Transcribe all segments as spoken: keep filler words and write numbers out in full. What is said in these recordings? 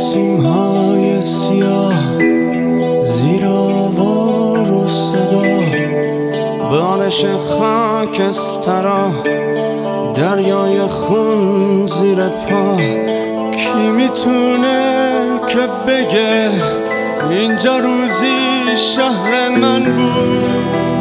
سیمهای سیاه زیر آوار و صدا، بارش خاکسترا، دریای خون زیر پا. کی میتونه که بگه اینجا روزی شهر من بود؟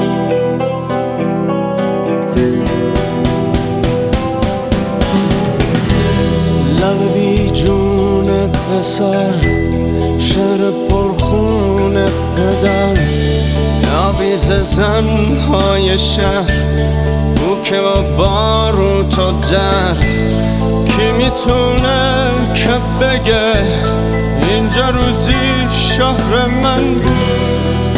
لب بی جون پسر، شعر پرخون پدر، آویز زنهای شهر، او که با باروت و درد. کی میتونه که بگه اینجا روزی شهر من بود؟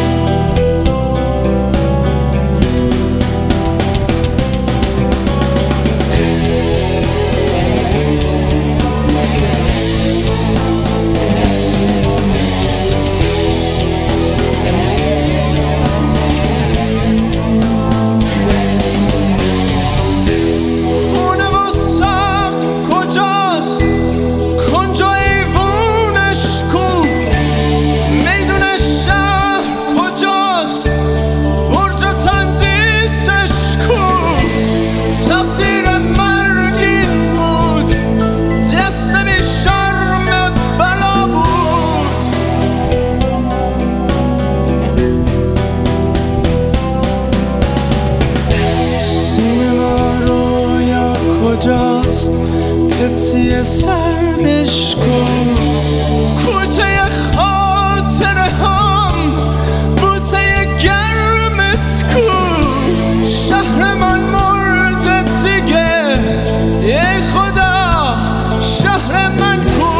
کجاست پپسی سردش کن؟ کوچه خاطر هم بوسه گرمت کن؟ شهر من مرده دیگه، ای خدا شهر من کو؟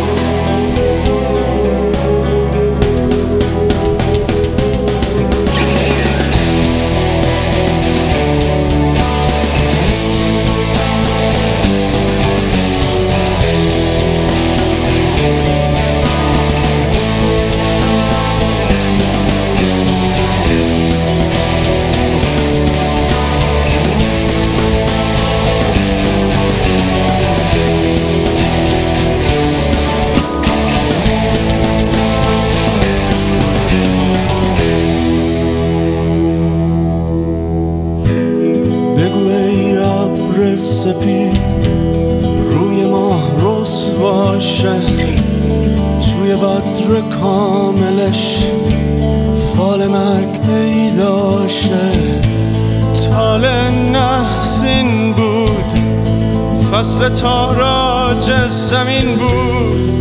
سپید روی ماه رسواشه، توی بدر کاملش فال مرگ پیداشه. تال نحسین بود، فصل تاراج زمین بود،